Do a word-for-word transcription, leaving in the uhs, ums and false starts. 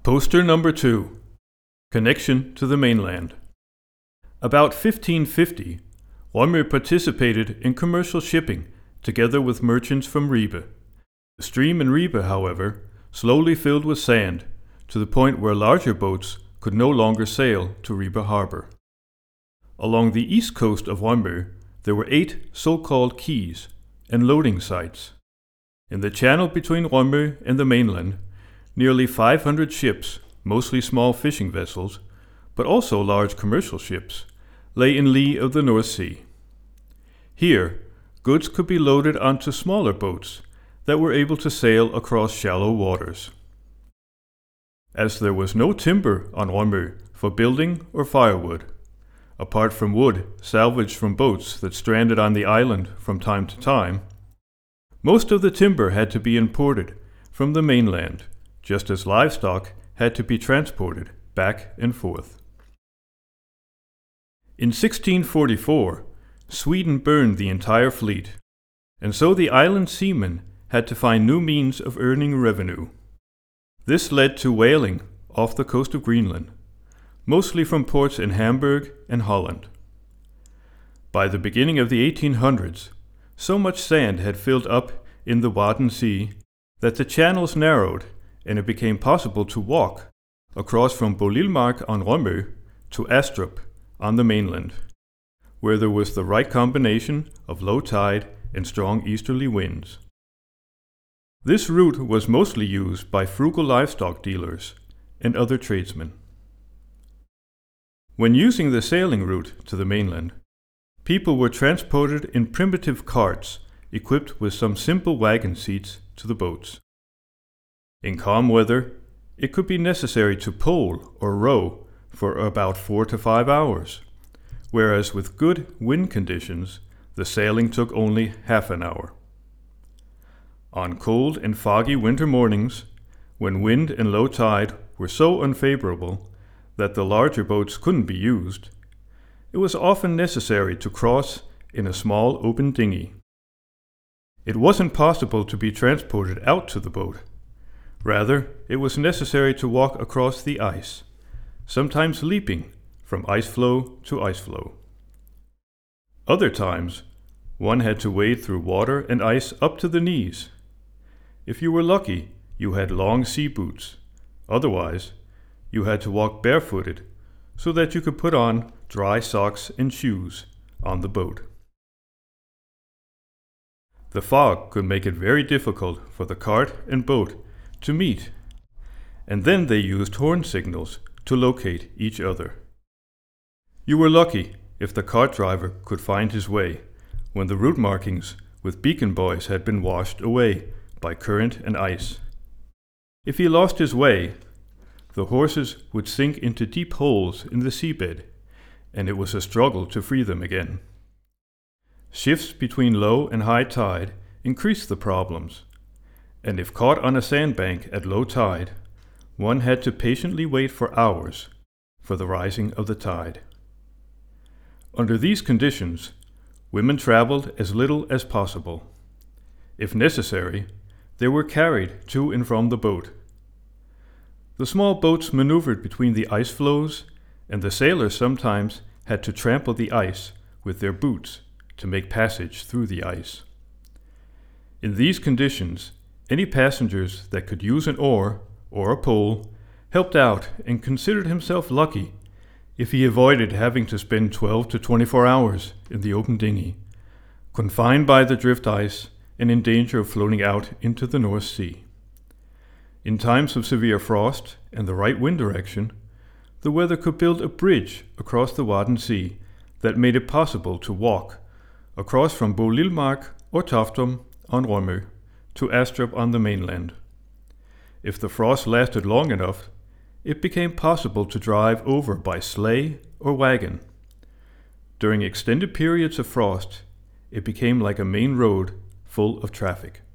Poster number two. Connection to the mainland. About fifteen fifty, Rømø participated in commercial shipping together with merchants from Ribe. The stream in Ribe, however, slowly filled with sand, to the point where larger boats could no longer sail to Ribe harbor. Along the east coast of Rømø, there were eight so-called quays and loading sites. In the channel between Rømø and the mainland, nearly five hundred ships, mostly small fishing vessels, but also large commercial ships, lay in lee of the North Sea. Here, goods could be loaded onto smaller boats that were able to sail across shallow waters. As there was no timber on Rømø for building or firewood, apart from wood salvaged from boats that stranded on the island from time to time, most of the timber had to be imported from the mainland, just as livestock had to be transported back and forth. In sixteen forty-four, Sweden burned the entire fleet, and so the island seamen had to find new means of earning revenue. This led to whaling off the coast of Greenland, mostly from ports in Hamburg and Holland. By the beginning of the eighteen hundreds, so much sand had filled up in the Wadden Sea that the channels narrowed and it became possible to walk across from Bolilmark on Rømø to Astrup on the mainland, where there was the right combination of low tide and strong easterly winds. This route was mostly used by frugal livestock dealers and other tradesmen. When using the sailing route to the mainland, people were transported in primitive carts equipped with some simple wagon seats to the boats. In calm weather, it could be necessary to pole or row for about four to five hours, whereas with good wind conditions, the sailing took only half an hour. On cold and foggy winter mornings, when wind and low tide were so unfavorable that the larger boats couldn't be used, it was often necessary to cross in a small open dinghy. It wasn't possible to be transported out to the boat. Rather, it was necessary to walk across the ice, sometimes leaping from ice floe to ice floe. Other times, one had to wade through water and ice up to the knees. If you were lucky, you had long sea boots. Otherwise, you had to walk barefooted so that you could put on dry socks and shoes on the boat. The fog could make it very difficult for the cart and boat to meet, and then they used horn signals to locate each other. You were lucky if the cart driver could find his way when the route markings with beacon buoys had been washed away by current and ice. If he lost his way, the horses would sink into deep holes in the seabed, and it was a struggle to free them again. Shifts between low and high tide increased the problems, and if caught on a sandbank at low tide, one had to patiently wait for hours for the rising of the tide. Under these conditions, women traveled as little as possible. If necessary, they were carried to and from the boat. The small boats maneuvered between the ice floes, and the sailors sometimes had to trample the ice with their boots to make passage through the ice. In these conditions, any passengers that could use an oar or a pole helped out and considered himself lucky if he avoided having to spend twelve to twenty-four hours in the open dinghy, confined by the drift ice and in danger of floating out into the North Sea. In times of severe frost and the right wind direction, the weather could build a bridge across the Wadden Sea that made it possible to walk across from Bolilmark or Toftum on Rømø to Astrup on the mainland. If the frost lasted long enough, it became possible to drive over by sleigh or wagon. During extended periods of frost, it became like a main road full of traffic.